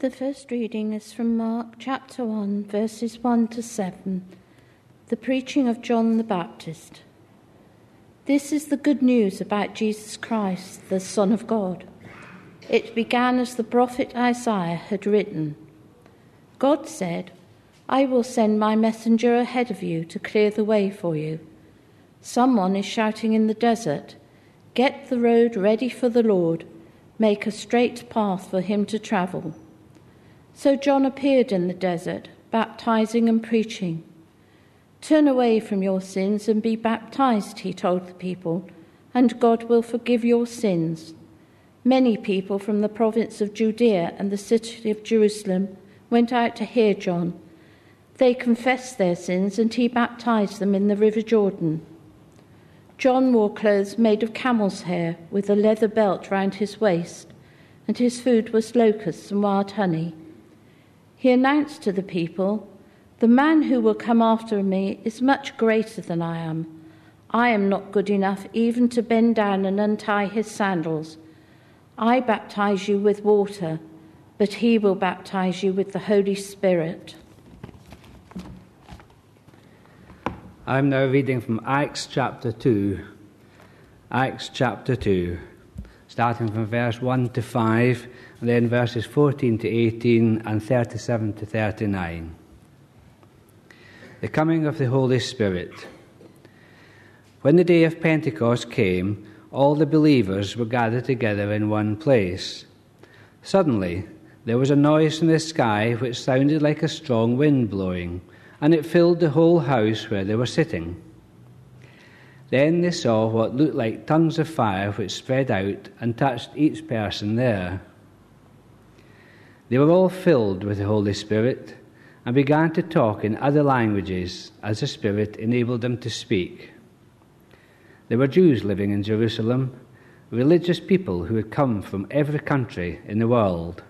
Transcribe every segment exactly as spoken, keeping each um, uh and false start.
The first reading is from Mark chapter one, verses one to seven, the preaching of John the Baptist. This is the good news about Jesus Christ, the Son of God. It began as the prophet Isaiah had written. God said, "I will send my messenger ahead of you to clear the way for you." Someone is shouting in the desert, "Get the road ready for the Lord, make a straight path for him to travel." So John appeared in the desert, baptizing and preaching. "Turn away from your sins and be baptized," he told the people, "and God will forgive your sins." Many people from the province of Judea and the city of Jerusalem went out to hear John. They confessed their sins and he baptized them in the river Jordan. John wore clothes made of camel's hair with a leather belt round his waist, and his food was locusts and wild honey. He announced to the people, "The man who will come after me is much greater than I am. I am not good enough even to bend down and untie his sandals. I baptize you with water, but he will baptize you with the Holy Spirit." I'm now reading from Acts chapter two. Acts chapter two, starting from verse one to five, and then verses fourteen to eighteen and thirty-seven to thirty-nine. The coming of the Holy Spirit. When the day of Pentecost came, all the believers were gathered together in one place. Suddenly, there was a noise in the sky which sounded like a strong wind blowing, and it filled the whole house where they were sitting. Then they saw what looked like tongues of fire which spread out and touched each person there. They were all filled with the Holy Spirit and began to talk in other languages as the Spirit enabled them to speak. There were Jews living in Jerusalem, religious people who had come from every country in the world.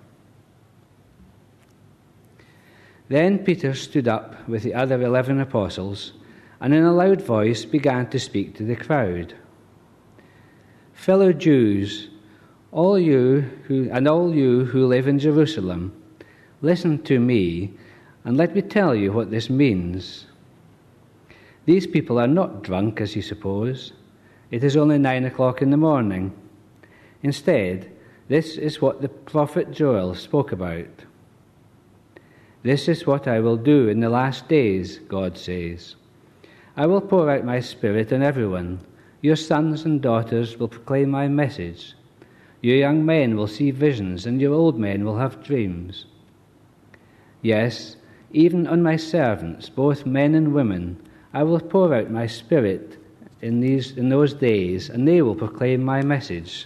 Then Peter stood up with the other eleven apostles and in a loud voice began to speak to the crowd. "Fellow Jews, all you who and all you who live in Jerusalem, listen to me and let me tell you what this means. These people are not drunk as you suppose. It is only nine o'clock in the morning. Instead, this is what the prophet Joel spoke about. This is what I will do in the last days, God says. I will pour out my Spirit on everyone. Your sons and daughters will proclaim my message. Your young men will see visions, and your old men will have dreams. Yes, even on my servants, both men and women, I will pour out my Spirit in these in those days, and they will proclaim my message."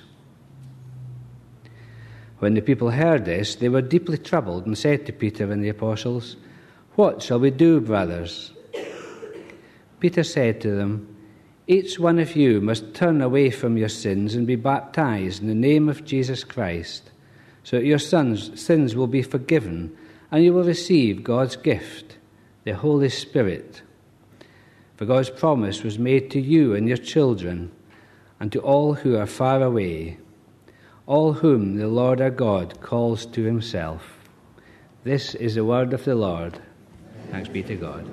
When the people heard this, they were deeply troubled and said to Peter and the apostles, "What shall we do, brothers?" Peter said to them, "Each one of you must turn away from your sins and be baptized in the name of Jesus Christ, so that your sons, sins will be forgiven, and you will receive God's gift, the Holy Spirit. For God's promise was made to you and your children, and to all who are far away, all whom the Lord our God calls to himself." This is the word of the Lord. Thanks be to God.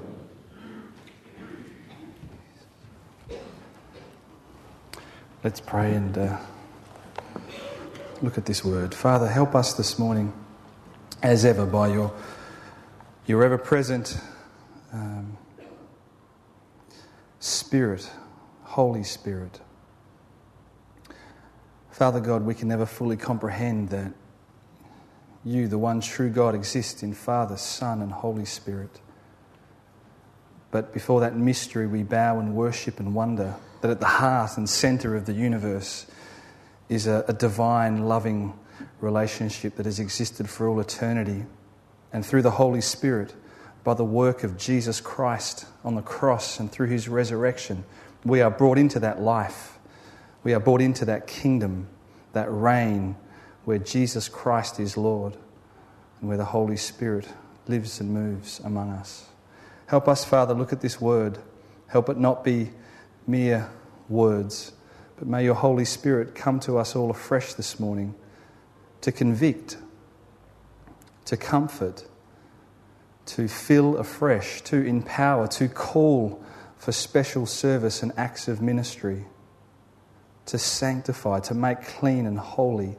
Let's pray and uh, look at this word. Father, help us this morning, as ever, by your your ever-present um, Spirit, Holy Spirit. Father God, we can never fully comprehend that you, the one true God, exist in Father, Son, and Holy Spirit. But before that mystery, we bow and worship and wonder that at the heart and centre of the universe is a, a divine, loving relationship that has existed for all eternity. And through the Holy Spirit, by the work of Jesus Christ on the cross and through his resurrection, we are brought into that life. We are brought into that kingdom, that reign where Jesus Christ is Lord and where the Holy Spirit lives and moves among us. Help us, Father, look at this word. Help it not be mere words, but may your Holy Spirit come to us all afresh this morning to convict, to comfort, to fill afresh, to empower, to call for special service and acts of ministry, to sanctify, to make clean and holy,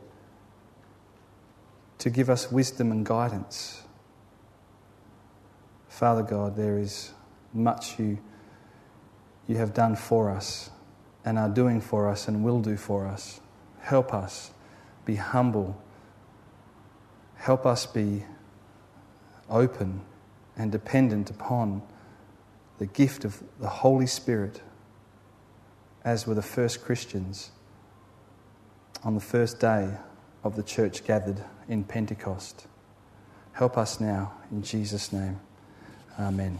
to give us wisdom and guidance. Father God, there is much you, you have done for us and are doing for us and will do for us. Help us be humble. Help us be open and dependent upon the gift of the Holy Spirit, as were the first Christians on the first day of the church gathered in Pentecost. Help us now, in Jesus' name. Amen.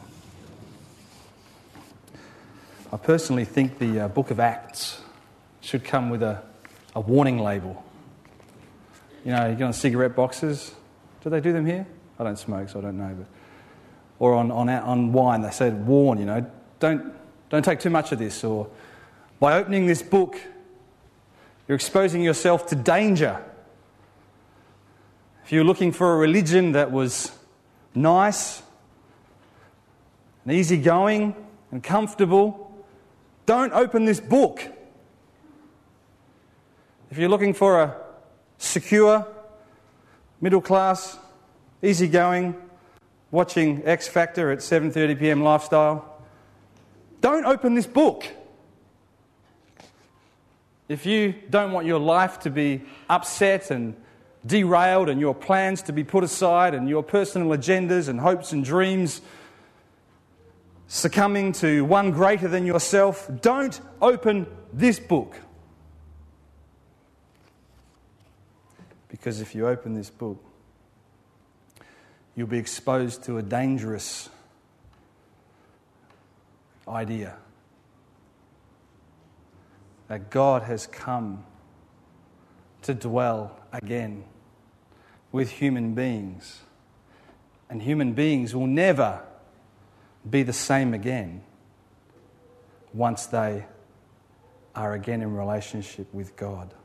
I personally think the uh, book of Acts should come with a, a warning label. You know, you get on cigarette boxes. Do they do them here? I don't smoke, so I don't know. But or on on on wine, they say warn. You know, don't don't take too much of this. Or by opening this book, you're exposing yourself to danger. If you're looking for a religion that was nice and easygoing and comfortable, don't open this book. If you're looking for a secure, middle class, easygoing, watching X Factor at seven thirty p m lifestyle, don't open this book. If you don't want your life to be upset and derailed and your plans to be put aside and your personal agendas and hopes and dreams succumbing to one greater than yourself, don't open this book. Because if you open this book, you'll be exposed to a dangerous idea that God has come to dwell again with human beings, and human beings will never be the same again once they are again in relationship with God.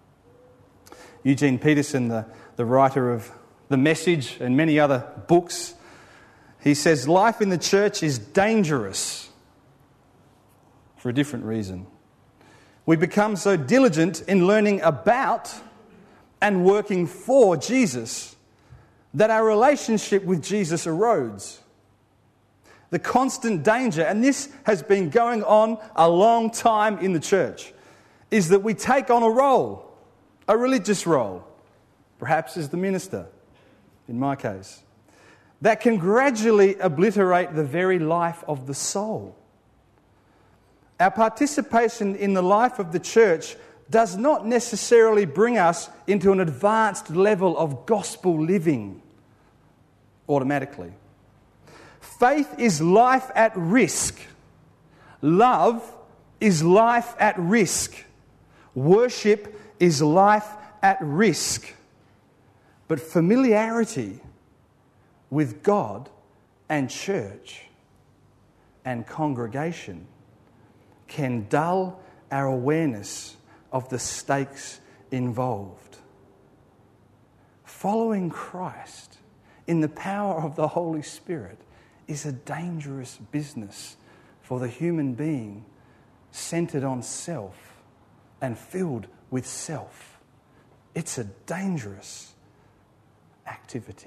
Eugene Peterson, the, the writer of The Message and many other books, he says life in the church is dangerous for a different reason. We become so diligent in learning about and working for Jesus that our relationship with Jesus erodes. The constant danger, and this has been going on a long time in the church, is that we take on a role, a religious role, perhaps as the minister, in my case, that can gradually obliterate the very life of the soul. Our participation in the life of the church does not necessarily bring us into an advanced level of gospel living automatically. Faith is life at risk. Love is life at risk. Worship is life at risk. But familiarity with God and church and congregation can dull our awareness of the stakes involved. Following Christ in the power of the Holy Spirit is a dangerous business for the human being centered on self and filled with self. It's a dangerous activity,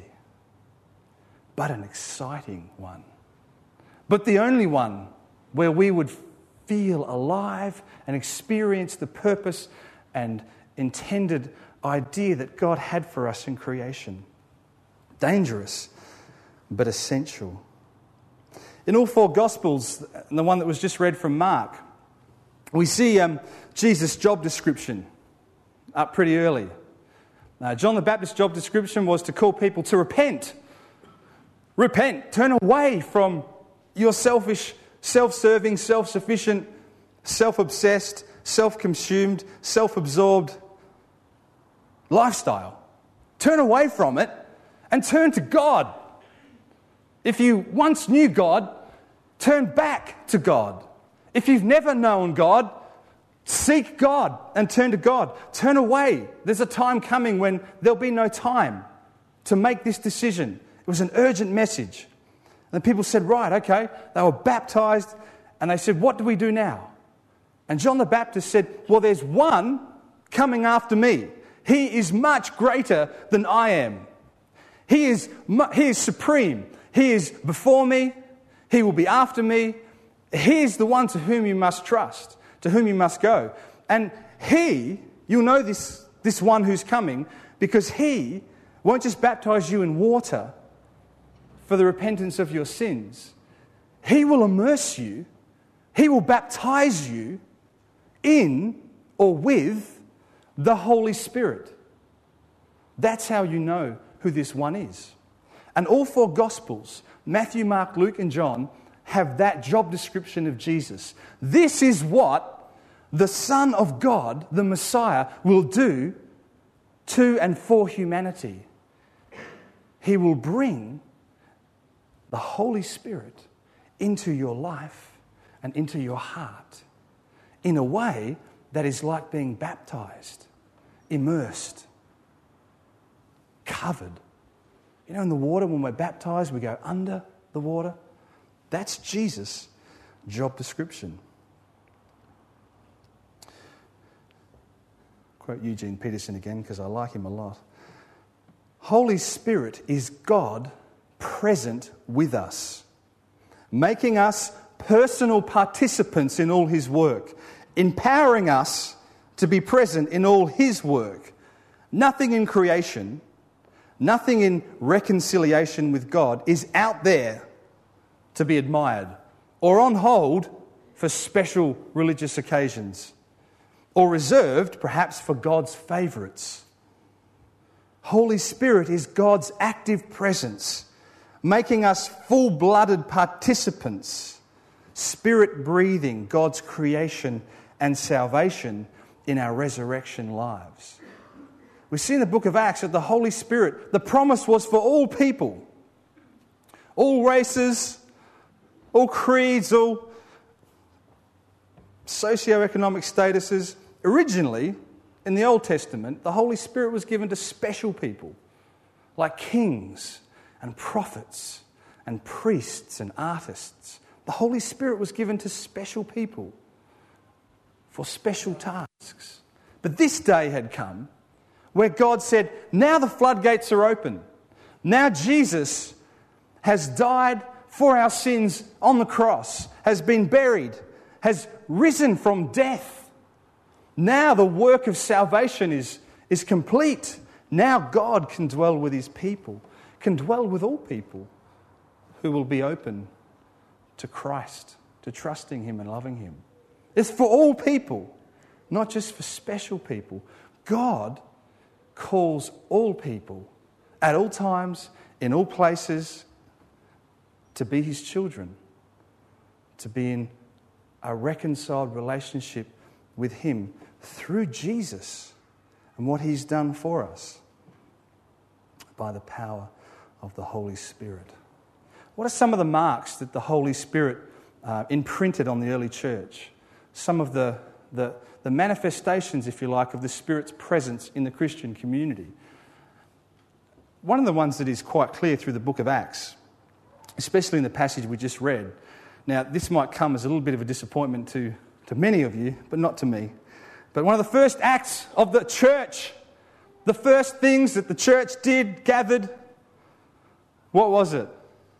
but an exciting one. But the only one where we would feel alive and experience the purpose and intended idea that God had for us in creation. Dangerous, but essential. In all four Gospels, the one that was just read from Mark, we see um, Jesus' job description up pretty early. Now, John the Baptist's job description was to call people to repent. Repent. Turn away from your selfish, self-serving, self-sufficient, self-obsessed, self-consumed, self-absorbed lifestyle. Turn away from it and turn to God. If you once knew God, turn back to God. If you've never known God, seek God and turn to God. Turn away. There's a time coming when there'll be no time to make this decision. It was an urgent message. And the people said, right, okay. They were baptized, and they said, what do we do now? And John the Baptist said, well, there's one coming after me. He is much greater than I am. He is, he is supreme. He is before me. He will be after me. He is the one to whom you must trust, to whom you must go. And he, you'll know this, this one who's coming, because he won't just baptize you in water for the repentance of your sins. He will immerse you. He will baptize you in or with the Holy Spirit. That's how you know who this one is. And all four Gospels, Matthew, Mark, Luke, and John, have that job description of Jesus. This is what the Son of God, the Messiah, will do to and for humanity. He will bring the Holy Spirit into your life and into your heart in a way that is like being baptized, immersed, covered. You know, in the water, when we're baptized, we go under the water. That's Jesus' job description. Quote Eugene Peterson again, because I like him a lot. Holy Spirit is God present with us, making us personal participants in all his work, empowering us to be present in all his work. Nothing in creation, nothing in reconciliation with God is out there to be admired or on hold for special religious occasions or reserved perhaps for God's favourites. Holy Spirit is God's active presence, making us full-blooded participants, spirit-breathing God's creation and salvation in our resurrection lives. We see in the book of Acts that the Holy Spirit, the promise was for all people, all races, all creeds, all socioeconomic statuses. Originally, in the Old Testament, the Holy Spirit was given to special people, like kings and prophets and priests and artists. The Holy Spirit was given to special people for special tasks. But this day had come where God said, now the floodgates are open. Now Jesus has died for our sins on the cross, has been buried, has risen from death. Now the work of salvation is, is complete. Now God can dwell with his people, can dwell with all people who will be open to Christ, to trusting him and loving him. It's for all people, not just for special people. God calls all people at all times, in all places, to be his children, to be in a reconciled relationship with him through Jesus and what he's done for us by the power of the Holy Spirit. What are some of the marks that the Holy Spirit uh, imprinted on the early church? Some of the, the, the manifestations, if you like, of the Spirit's presence in the Christian community. One of the ones that is quite clear through the book of Acts, especially in the passage we just read. Now, this might come as a little bit of a disappointment to, to many of you, but not to me. But one of the first acts of the church, the first things that the church did, gathered, what was it?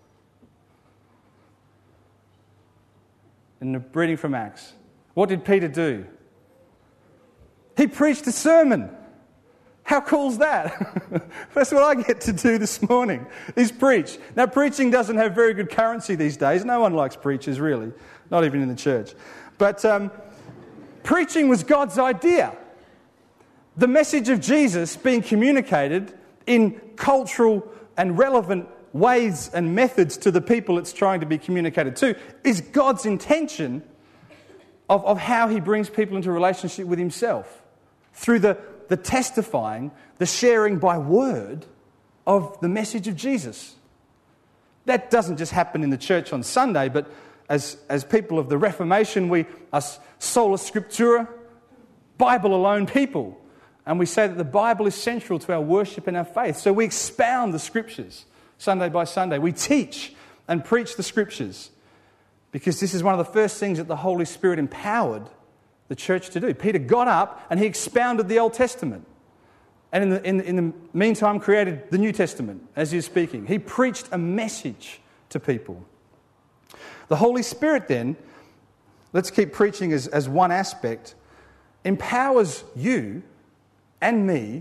In the reading from Acts, what did Peter do? He preached a sermon. How cool is that? That's what I get to do this morning, is preach. Now, preaching doesn't have very good currency these days. No one likes preachers, really, not even in the church. But um, preaching was God's idea. The message of Jesus being communicated in cultural and relevant ways and methods to the people it's trying to be communicated to is God's intention of, of how he brings people into a relationship with himself through the the testifying, the sharing by word of the message of Jesus. That doesn't just happen in the church on Sunday, but as, as people of the Reformation, we are sola scriptura, Bible-alone people. And we say that the Bible is central to our worship and our faith. So we expound the Scriptures Sunday by Sunday. We teach and preach the Scriptures because this is one of the first things that the Holy Spirit empowered the church to do. Peter got up and he expounded the Old Testament. And in the, in, in the meantime created the New Testament as he was speaking. He preached a message to people. The Holy Spirit then, let's keep preaching as, as one aspect, empowers you and me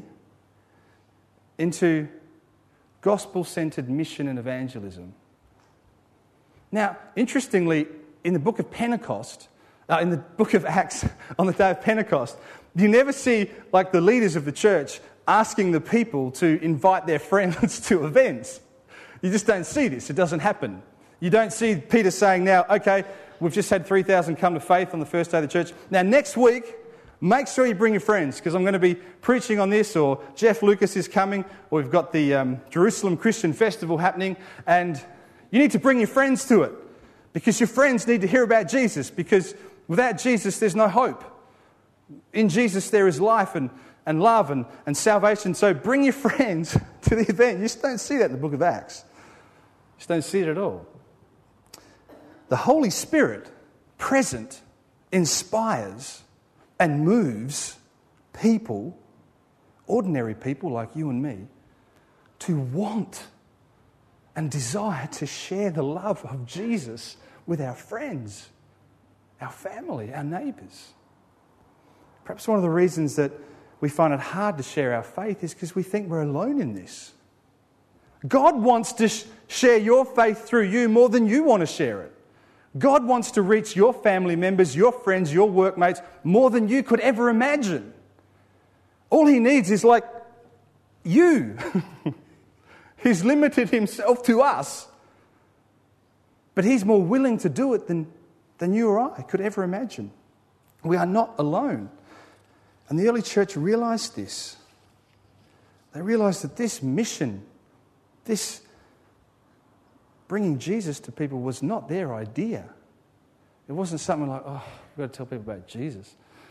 into gospel-centered mission and evangelism. Now, interestingly, in the book of Pentecost, uh, in the book of Acts, on the day of Pentecost, you never see like the leaders of the church asking the people to invite their friends to events. You just don't see this. It doesn't happen. You don't see Peter saying now, okay, we've just had three thousand come to faith on the first day of the church. Now, next week, make sure you bring your friends because I'm going to be preaching on this, or Jeff Lucas is coming, or we've got the um, Jerusalem Christian Festival happening, and you need to bring your friends to it because your friends need to hear about Jesus, because without Jesus, there's no hope. In Jesus, there is life and, and love and, and salvation. So bring your friends to the event. You just don't see that in the book of Acts. You just don't see it at all. The Holy Spirit, present, inspires and moves people, ordinary people like you and me, to want and desire to share the love of Jesus with our friends, our family, our neighbours. Perhaps one of the reasons that we find it hard to share our faith is because we think we're alone in this. God wants to sh- share your faith through you more than you want to share it. God wants to reach your family members, your friends, your workmates more than you could ever imagine. All he needs is like you. He's limited himself to us. But he's more willing to do it than, than you or I could ever imagine. We are not alone. And the early church realised this. They realised that this mission, this bringing Jesus to people was not their idea. It wasn't something like, oh, we've got to tell people about Jesus.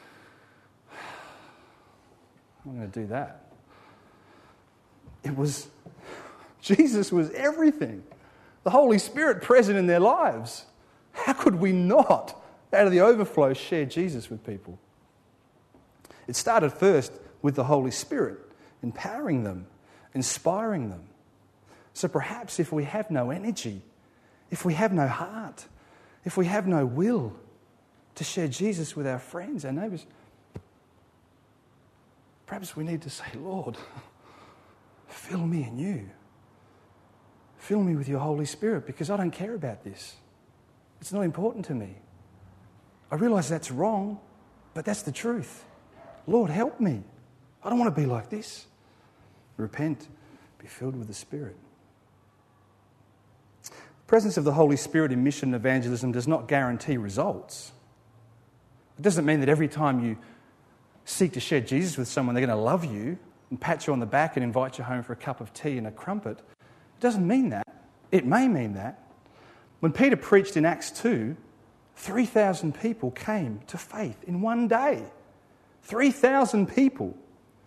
I'm going to do that. It was, Jesus was everything. The Holy Spirit present in their lives. How could we not, out of the overflow, share Jesus with people? It started first with the Holy Spirit, empowering them, inspiring them. So perhaps if we have no energy, if we have no heart, if we have no will to share Jesus with our friends, our neighbours, perhaps we need to say, Lord, fill me anew. Fill me with your Holy Spirit because I don't care about this. It's not important to me. I realise that's wrong, but that's the truth. Lord, help me. I don't want to be like this. Repent, be filled with the Spirit. The presence of the Holy Spirit in mission and evangelism does not guarantee results. It doesn't mean that every time you seek to share Jesus with someone, they're going to love you and pat you on the back and invite you home for a cup of tea and a crumpet. It doesn't mean that. It may mean that. When Peter preached in Acts two, three thousand people came to faith in one day. three thousand people.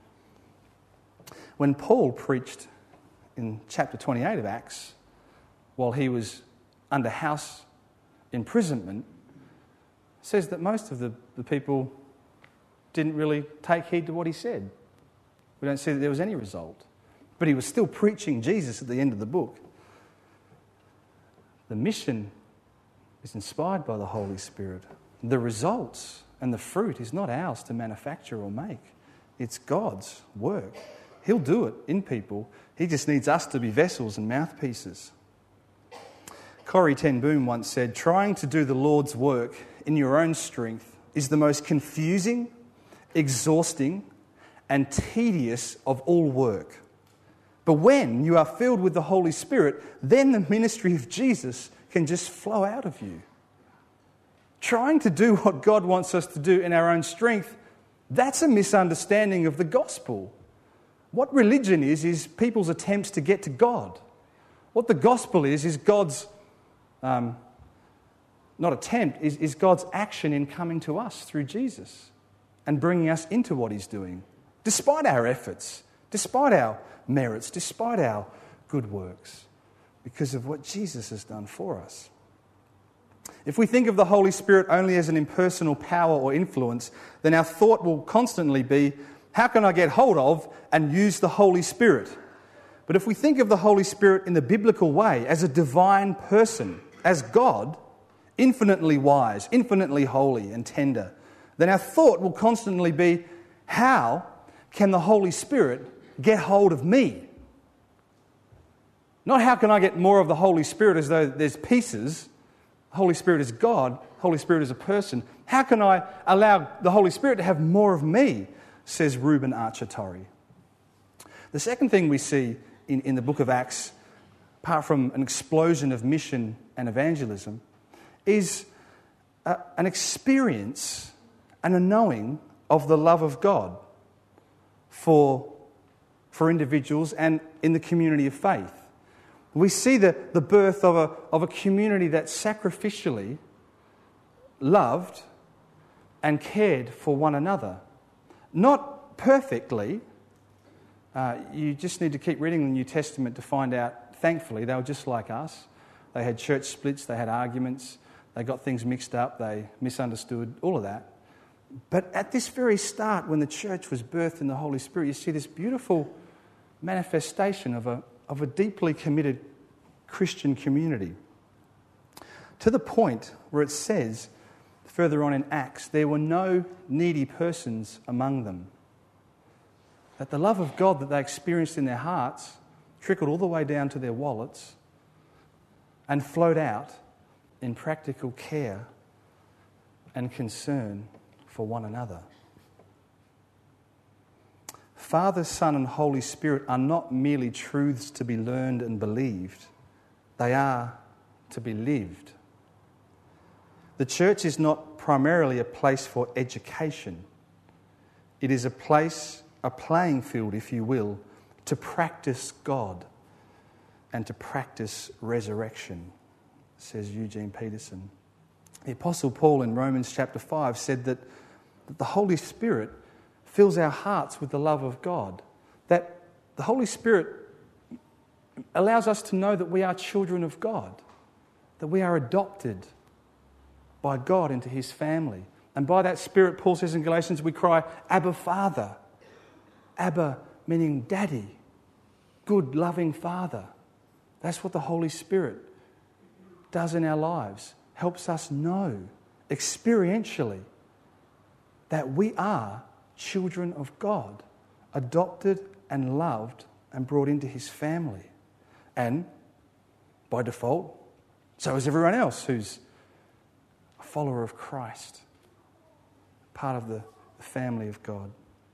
When Paul preached in chapter twenty-eight of Acts, while he was under house imprisonment, it says that most of the, the people didn't really take heed to what he said. We don't see that there was any result. But he was still preaching Jesus at the end of the book. The mission is inspired by the Holy Spirit. The results and the fruit is not ours to manufacture or make. It's God's work. He'll do it in people. He just needs us to be vessels and mouthpieces. Corrie ten Boom once said, trying to do the Lord's work in your own strength is the most confusing, exhausting, and tedious of all work. But when you are filled with the Holy Spirit, then the ministry of Jesus can just flow out of you. Trying to do what God wants us to do in our own strength, that's a misunderstanding of the gospel. What religion is, is people's attempts to get to God. What the gospel is, is God's, um, not attempt, is, is God's action in coming to us through Jesus and bringing us into what he's doing. It despite our efforts, despite our merits, despite our good works, because of what Jesus has done for us. If we think of the Holy Spirit only as an impersonal power or influence, then our thought will constantly be, how can I get hold of and use the Holy Spirit? But if we think of the Holy Spirit in the biblical way, as a divine person, as God, infinitely wise, infinitely holy and tender, then our thought will constantly be, how can the Holy Spirit get hold of me? Not how can I get more of the Holy Spirit as though there's pieces. The Holy Spirit is God. The Holy Spirit is a person. How can I allow the Holy Spirit to have more of me, says Reuben Archer Torrey. The second thing we see in, in the book of Acts, apart from an explosion of mission and evangelism, is a, an experience and a knowing of the love of God for, for individuals and in the community of faith. We see the, the birth of a, of a community that sacrificially loved and cared for one another. Not perfectly. Uh, you just need to keep reading the New Testament to find out, thankfully, they were just like us. They had church splits, they had arguments, they got things mixed up, they misunderstood, all of that. But at this very start, when the church was birthed in the Holy Spirit, you see this beautiful manifestation of a of a deeply committed Christian community. To the point where it says, further on in Acts, there were no needy persons among them. That the love of God that they experienced in their hearts trickled all the way down to their wallets and flowed out in practical care and concern for one another. Father, Son, and Holy Spirit are not merely truths to be learned and believed. They are to be lived. The church is not primarily a place for education. It is a place, a playing field, if you will, to practice God and to practice resurrection, says Eugene Peterson. The Apostle Paul in Romans chapter five said that, that the Holy Spirit fills our hearts with the love of God, that the Holy Spirit allows us to know that we are children of God, that we are adopted by God into his family. And by that Spirit, Paul says in Galatians, we cry, Abba, Father. Abba meaning daddy, good, loving Father. That's what the Holy Spirit does in our lives, helps us know experientially that we are children of God, adopted and loved and brought into his family. And by default, so is everyone else who's a follower of Christ, part of the, the family of God.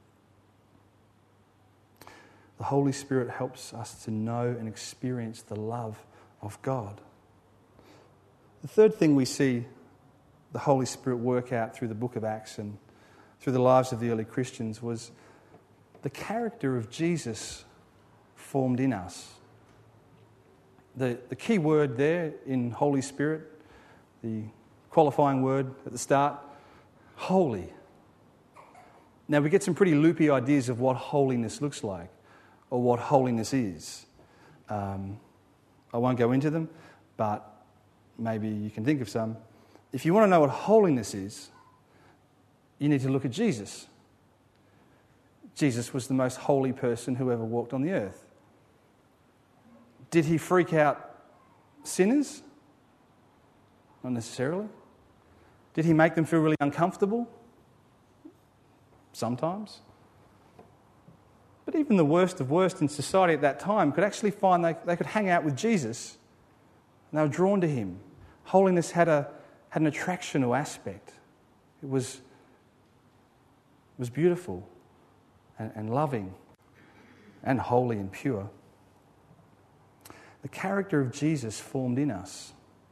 The Holy Spirit helps us to know and experience the love of God. The third thing we see the Holy Spirit work out through the book of Acts and through the lives of the early Christians was the character of Jesus formed in us. The, the key word there in Holy Spirit, the qualifying word at the start, holy. Now we get some pretty loopy ideas of what holiness looks like or what holiness is. Um, I won't go into them, but maybe you can think of some. If you want to know what holiness is, you need to look at Jesus. Jesus was the most holy person who ever walked on the earth. Did he freak out sinners? Not necessarily. Did he make them feel really uncomfortable? Sometimes. But even the worst of worst in society at that time could actually find they, they could hang out with Jesus and they were drawn to him. Holiness had a had an attractional aspect. It was It was beautiful and, and loving and holy and pure. The character of Jesus formed in us.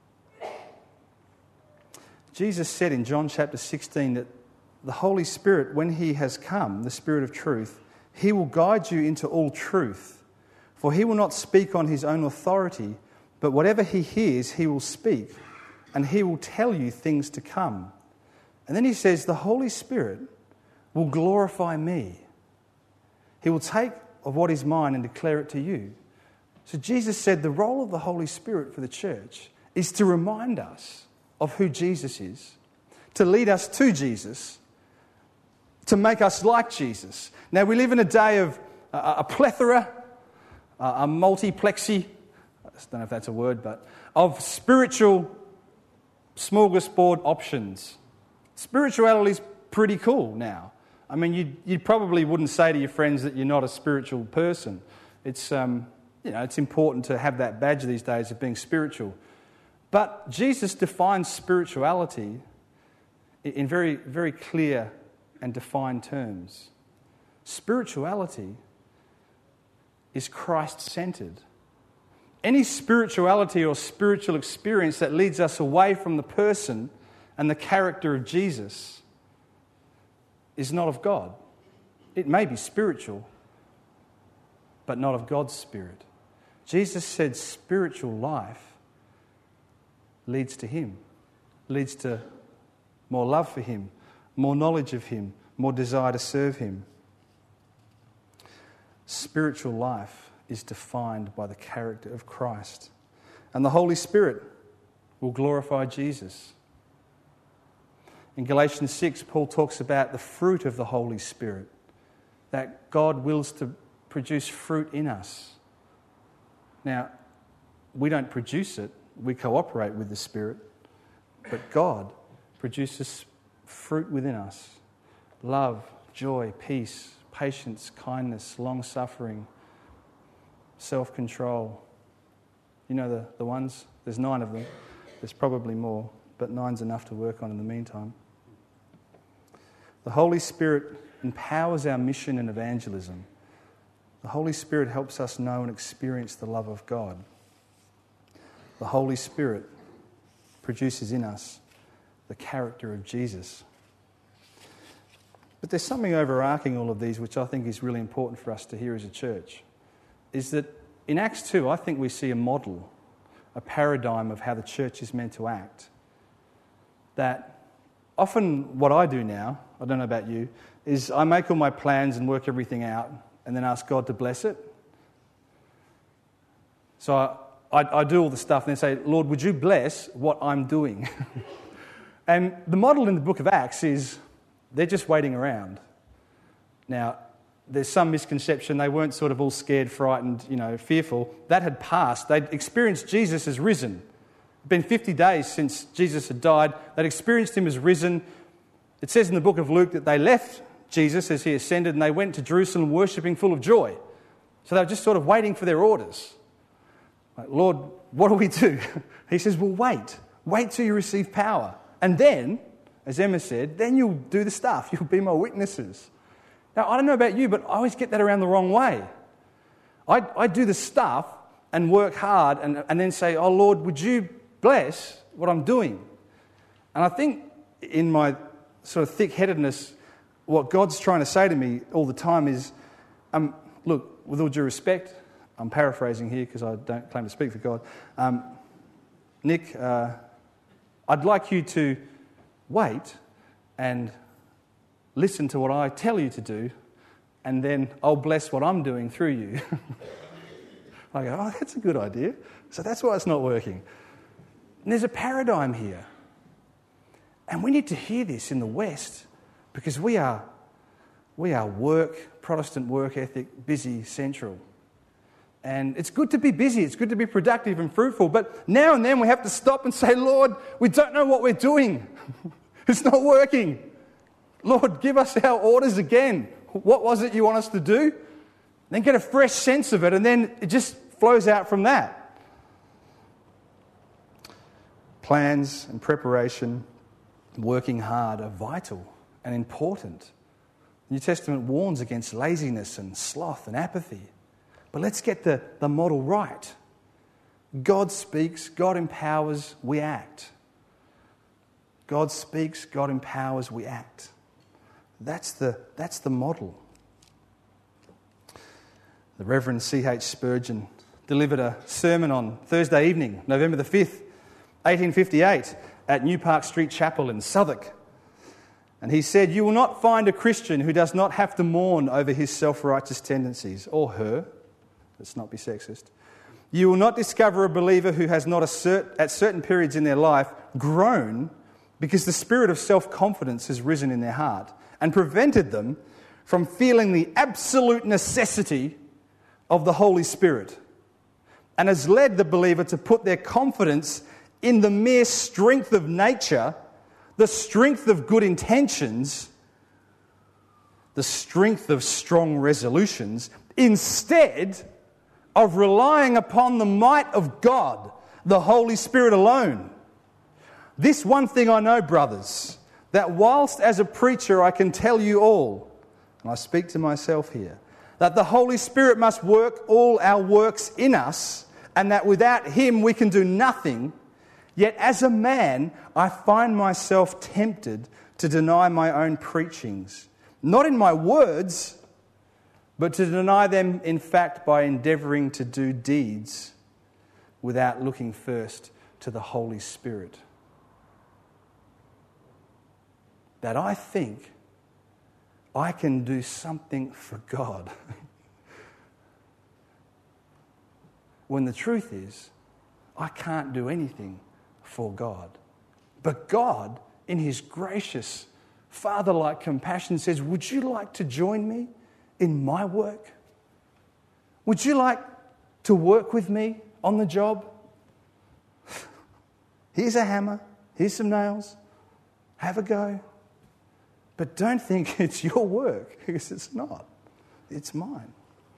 Jesus said in John chapter sixteen that the Holy Spirit, when he has come, the Spirit of truth, he will guide you into all truth. For he will not speak on his own authority, but whatever he hears, he will speak, and he will tell you things to come. And then he says, the Holy Spirit will glorify me. He will take of what is mine and declare it to you. So Jesus said the role of the Holy Spirit for the church is to remind us of who Jesus is, to lead us to Jesus, to make us like Jesus. Now, we live in a day of a, a plethora, a, a multiplexy, I don't know if that's a word, but of spiritual smorgasbord options. Spirituality is pretty cool now. I mean, you you probably wouldn't say to your friends that you're not a spiritual person. It's um, you know, it's important to have that badge these days of being spiritual. But Jesus defines spirituality in very, very clear and defined terms. Spirituality is Christ-centered. Any spirituality or spiritual experience that leads us away from the person and the character of Jesus is not of God. It may be spiritual, but not of God's Spirit. Jesus said spiritual life leads to Him, leads to more love for Him, more knowledge of Him, more desire to serve Him. Spiritual life is defined by the character of Christ. And the Holy Spirit will glorify Jesus. In Galatians six, Paul talks about the fruit of the Holy Spirit, that God wills to produce fruit in us. Now, we don't produce it, we cooperate with the Spirit, but God produces fruit within us. Love, joy, peace, patience, kindness, long-suffering, self-control. You know the, the ones? There's nine of them. There's probably more, but nine's enough to work on in the meantime. The Holy Spirit empowers our mission and evangelism. The Holy Spirit helps us know and experience the love of God. The Holy Spirit produces in us the character of Jesus. But there's something overarching all of these which I think is really important for us to hear as a church, is that in Acts two, I think we see a model, a paradigm of how the church is meant to act. That often what I do now, I don't know about you, is I make all my plans and work everything out and then ask God to bless it. So I, I, I do all the stuff and then say, Lord, would you bless what I'm doing? And the model in the book of Acts is they're just waiting around. Now, there's some misconception. They weren't sort of all scared, frightened, you know, fearful. That had passed. They'd experienced Jesus as risen. It'd been fifty days since Jesus had died. They'd experienced him as risen. It says in the book of Luke that they left Jesus as he ascended and they went to Jerusalem worshipping full of joy. So they were just sort of waiting for their orders. Like, Lord, what do we do? He says, well, wait. Wait till you receive power. And then, as Emma said, then you'll do the stuff. You'll be my witnesses. Now, I don't know about you, but I always get that around the wrong way. I, I do the stuff and work hard and, and then say, oh, Lord, would you bless what I'm doing? And I think in my sort of thick-headedness, what God's trying to say to me all the time is, um, look, with all due respect, I'm paraphrasing here because I don't claim to speak for God. Um, Nick, uh, I'd like you to wait and listen to what I tell you to do, and then I'll bless what I'm doing through you. I go, oh, that's a good idea. So that's why it's not working. And there's a paradigm here. And we need to hear this in the West because we are, we are work, Protestant work ethic, busy, central. And it's good to be busy, it's good to be productive and fruitful, but now and then we have to stop and say, Lord, we don't know what we're doing. It's not working. Lord, give us our orders again. What was it you want us to do? Then get a fresh sense of it, and then it just flows out from that. Plans and preparation, working hard are vital and important. The New Testament warns against laziness and sloth and apathy. But let's get the, the model right. God speaks, God empowers, we act. God speaks, God empowers, we act. That's the, that's the model. The Reverend C H Spurgeon delivered a sermon on Thursday evening, November the fifth, eighteen fifty-eight, at New Park Street Chapel in Southwark. And he said, "You will not find a Christian who does not have to mourn over his self-righteous tendencies," or her. Let's not be sexist. "You will not discover a believer who has not a cert- at certain periods in their life grown because the spirit of self-confidence has risen in their heart and prevented them from feeling the absolute necessity of the Holy Spirit, and has led the believer to put their confidence in the mere strength of nature, the strength of good intentions, the strength of strong resolutions, instead of relying upon the might of God, the Holy Spirit alone. This one thing I know, brothers, that whilst as a preacher I can tell you all, and I speak to myself here, that the Holy Spirit must work all our works in us, and that without Him we can do nothing, yet as a man I find myself tempted to deny my own preachings, not in my words, but to deny them in fact by endeavouring to do deeds without looking first to the Holy Spirit. That I think I can do something for God. When the truth is, I can't do anything for God. But God, in His gracious, Father-like compassion, says, "Would you like to join me in my work? Would you like to work with me on the job? Here's a hammer, here's some nails, have a go. But don't think it's your work, because it's not. It's mine."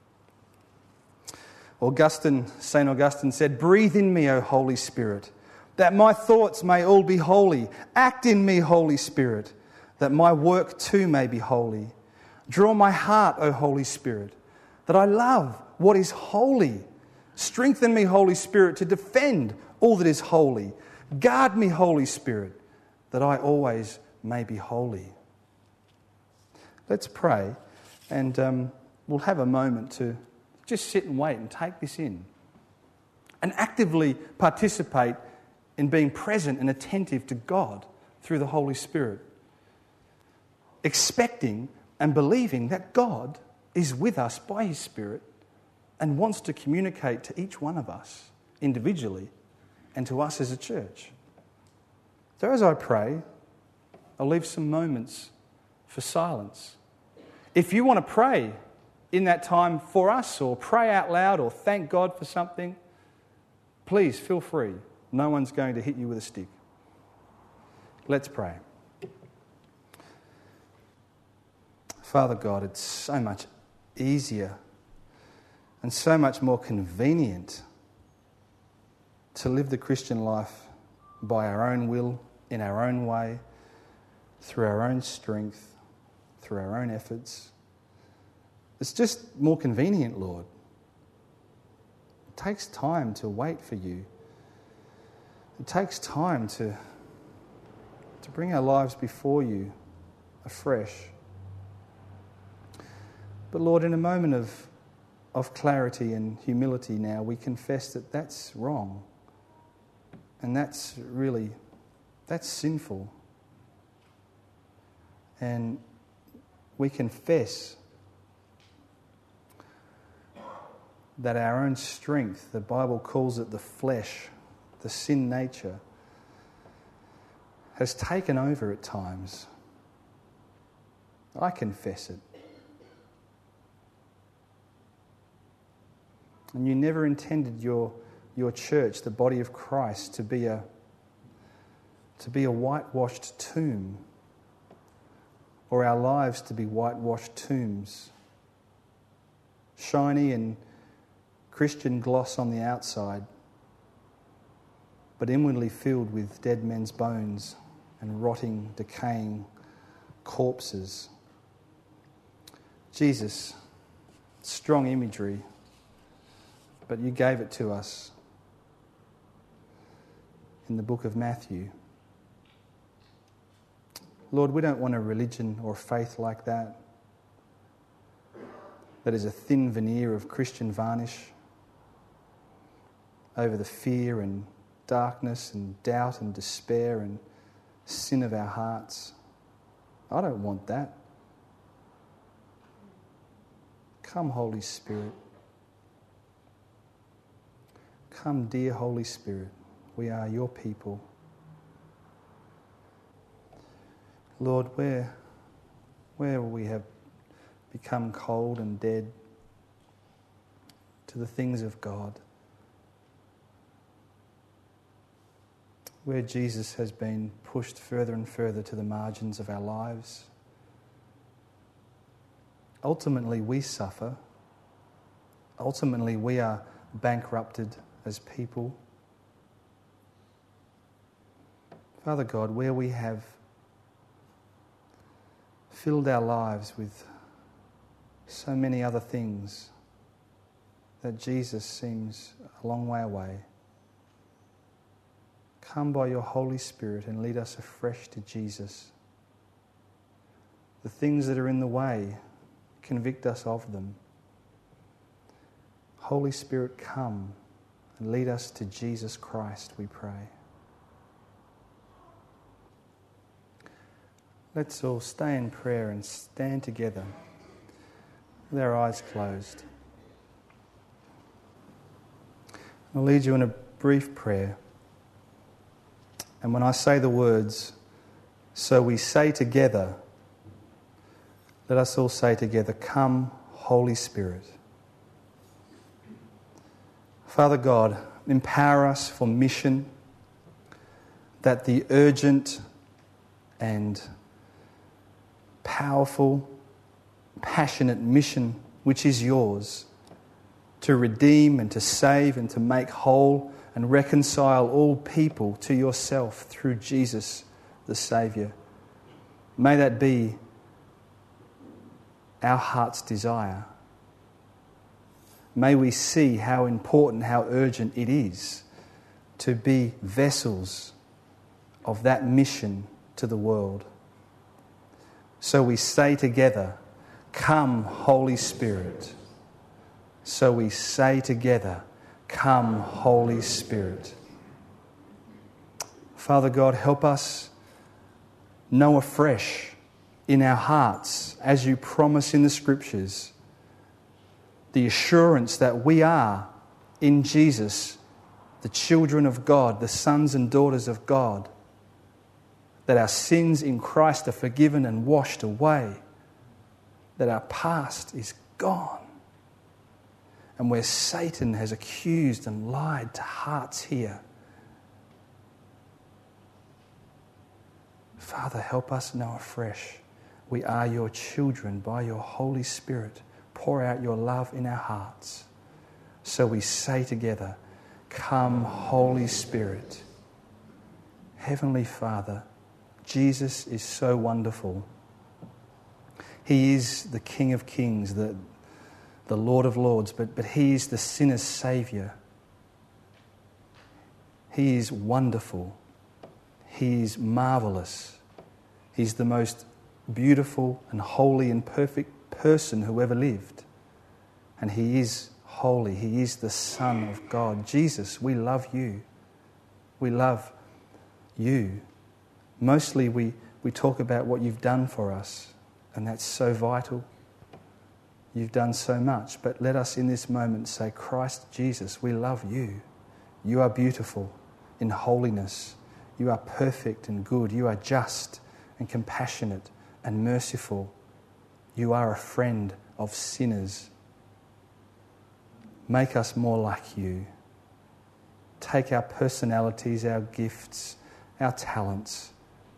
Augustine, Saint Augustine said, "Breathe in me, O Holy Spirit, that my thoughts may all be holy. Act in me, Holy Spirit, that my work too may be holy. Draw my heart, O Holy Spirit, that I love what is holy. Strengthen me, Holy Spirit, to defend all that is holy. Guard me, Holy Spirit, that I always may be holy." Let's pray, and um, we'll have a moment to just sit and wait and take this in, and actively participate in being present and attentive to God through the Holy Spirit, expecting and believing that God is with us by His Spirit and wants to communicate to each one of us individually and to us as a church. So as I pray, I'll leave some moments for silence. If you want to pray in that time for us, or pray out loud, or thank God for something, please feel free. No one's going to hit you with a stick. Let's pray. Father God, it's so much easier and so much more convenient to live the Christian life by our own will, in our own way, through our own strength, through our own efforts. It's just more convenient, Lord. It takes time to wait for you. It takes time to, to bring our lives before you afresh. But Lord, in a moment of, of clarity and humility now, we confess that that's wrong. And that's really, that's sinful. And we confess that our own strength, the Bible calls it the flesh, the sin nature, has taken over at times. I confess it. And you never intended your, your church, the body of Christ, to be a, to be a whitewashed tomb, or our lives to be whitewashed tombs, shiny and Christian gloss on the outside, but inwardly filled with dead men's bones and rotting, decaying corpses. Jesus, strong imagery, but you gave it to us in the book of Matthew. Lord, we don't want a religion or faith like that, that is a thin veneer of Christian varnish over the fear and darkness and doubt and despair and sin of our hearts. I don't want that. Come, Holy Spirit. Come, dear Holy Spirit. We are your people. Lord, where, where we have become cold and dead to the things of God, where Jesus has been pushed further and further to the margins of our lives, ultimately we suffer. Ultimately we are bankrupted as people. Father God, where we have filled our lives with so many other things that Jesus seems a long way away, come by your Holy Spirit and lead us afresh to Jesus. The things that are in the way, convict us of them. Holy Spirit, come and lead us to Jesus Christ, we pray. Let's all stay in prayer and stand together with our eyes closed. I'll lead you in a brief prayer. And when I say the words, so we say together, let us all say together, come, Holy Spirit. Father God, empower us for mission, that the urgent and powerful, passionate mission which is yours, to redeem and to save and to make whole and reconcile all people to yourself through Jesus the Saviour. May that be our heart's desire. May we see how important, how urgent it is to be vessels of that mission to the world. So we say together, come, Holy Spirit. So we say together, come, Holy Spirit. Father God, help us know afresh in our hearts, as you promise in the Scriptures, the assurance that we are in Jesus the children of God, the sons and daughters of God, that our sins in Christ are forgiven and washed away, that our past is gone, and where Satan has accused and lied to hearts here. Father, help us know afresh. We are your children by your Holy Spirit. Pour out your love in our hearts. So we say together, come, Holy Spirit. Heavenly Father, Jesus is so wonderful. He is the King of Kings, the, the Lord of Lords, but, but He is the sinner's Saviour. He is wonderful. He is marvellous. He's the most beautiful and holy and perfect person who ever lived. And He is holy. He is the Son of God. Jesus, we love you. We love you. Mostly we, we talk about what you've done for us, and that's so vital. You've done so much. But let us in this moment say, Christ Jesus, we love you. You are beautiful in holiness. You are perfect and good. You are just and compassionate and merciful. You are a friend of sinners. Make us more like you. Take our personalities, our gifts, our talents,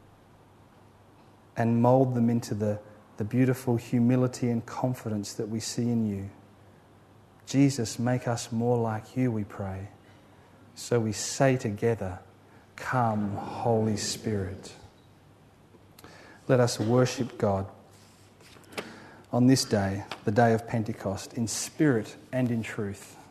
and mould them into the, the beautiful humility and confidence that we see in you. Jesus, make us more like you, we pray. So we say together, come, Holy Spirit. Let us worship God on this day, the day of Pentecost, in spirit and in truth.